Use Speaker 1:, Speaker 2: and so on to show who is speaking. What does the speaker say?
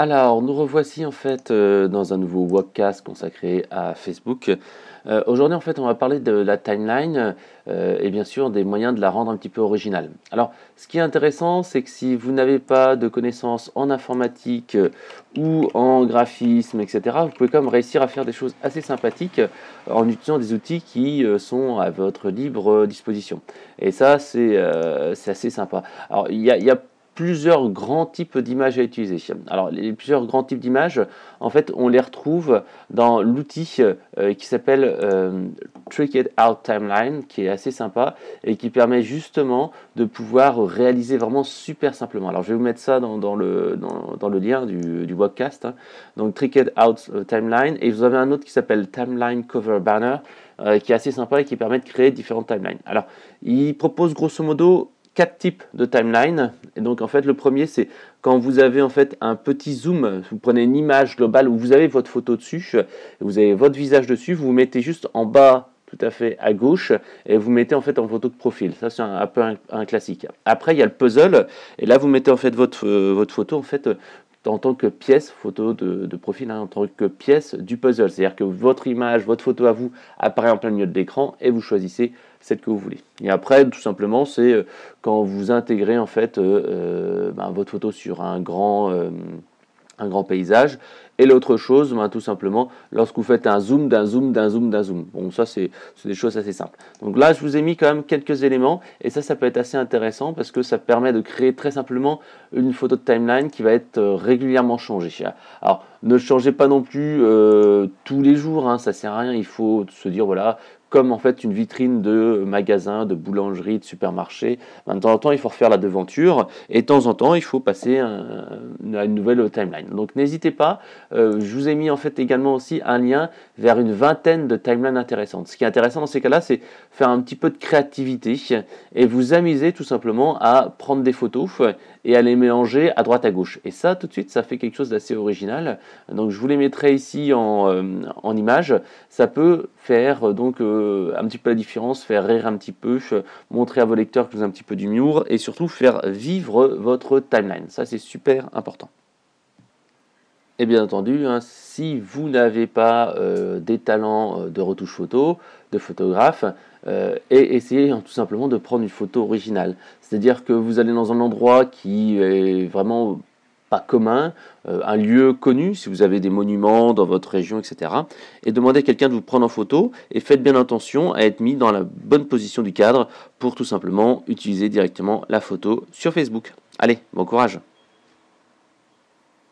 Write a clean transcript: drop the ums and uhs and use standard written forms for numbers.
Speaker 1: Alors, nous revoici en fait dans un nouveau webcast consacré à Facebook. Aujourd'hui, en fait, on va parler de la timeline et bien sûr des moyens de la rendre un petit peu originale. Alors, ce qui est intéressant, c'est que si vous n'avez pas de connaissances en informatique ou en graphisme, etc., vous pouvez quand même réussir à faire des choses assez sympathiques en utilisant des outils qui sont à votre libre disposition. Et ça, c'est assez sympa. Alors, il y a plusieurs grands types d'images à utiliser. Alors, les plusieurs grands types d'images, en fait, on les retrouve dans l'outil qui s'appelle Trick It Out Timeline, qui est assez sympa et qui permet justement de pouvoir réaliser vraiment super simplement. Alors, je vais vous mettre ça dans le lien du webcast. Hein. Donc, Trick It Out Timeline. Et vous avez un autre qui s'appelle Timeline Cover Banner, qui est assez sympa et qui permet de créer différentes timelines. Alors, il propose grosso modo 4 types de timeline. Et donc en fait le premier c'est quand vous avez en fait un petit zoom, vous prenez une image globale où vous avez votre photo dessus, vous avez votre visage dessus, vous vous mettez juste en bas tout à fait à gauche et vous mettez en fait en photo de profil. Ça c'est un peu un classique. Après il y a le puzzle et là vous mettez en fait votre photo en fait en tant que pièce, photo de profil, hein, en tant que pièce du puzzle. C'est-à-dire que votre image, votre photo à vous apparaît en plein milieu de l'écran et vous choisissez celle que vous voulez. Et après, tout simplement, c'est quand vous intégrez en fait votre photo sur un grand paysage. Et l'autre chose, tout simplement, lorsque vous faites un zoom, d'un zoom, d'un zoom, d'un zoom. Bon, ça, c'est des choses assez simples. Donc là, je vous ai mis quand même quelques éléments, et ça peut être assez intéressant, parce que ça permet de créer très simplement une photo de timeline qui va être régulièrement changée. Alors, ne changez pas non plus tous les jours, hein, ça sert à rien, il faut se dire, voilà, comme en fait une vitrine de magasin, de boulangerie, de supermarché. De temps en temps, il faut refaire la devanture et de temps en temps, il faut passer à une nouvelle timeline. Donc n'hésitez pas, je vous ai mis en fait également aussi un lien vers une vingtaine de timelines intéressantes. Ce qui est intéressant dans ces cas-là, c'est faire un petit peu de créativité et vous amuser tout simplement à prendre des photos et à les mélanger à droite à gauche. Et ça, tout de suite, ça fait quelque chose d'assez original. Donc je vous les mettrai ici en image. Ça peut faire donc un petit peu la différence, faire rire un petit peu, montrer à vos lecteurs que vous avez un petit peu d'humour et surtout faire vivre votre timeline. Ça, c'est super important. Et bien entendu, hein, si vous n'avez pas des talents de retouche photo, de photographe, et essayez tout simplement de prendre une photo originale. C'est-à-dire que vous allez dans un endroit qui est vraiment pas commun, un lieu connu, si vous avez des monuments dans votre région, etc. Et demandez à quelqu'un de vous prendre en photo et faites bien attention à être mis dans la bonne position du cadre pour tout simplement utiliser directement la photo sur Facebook. Allez, bon courage!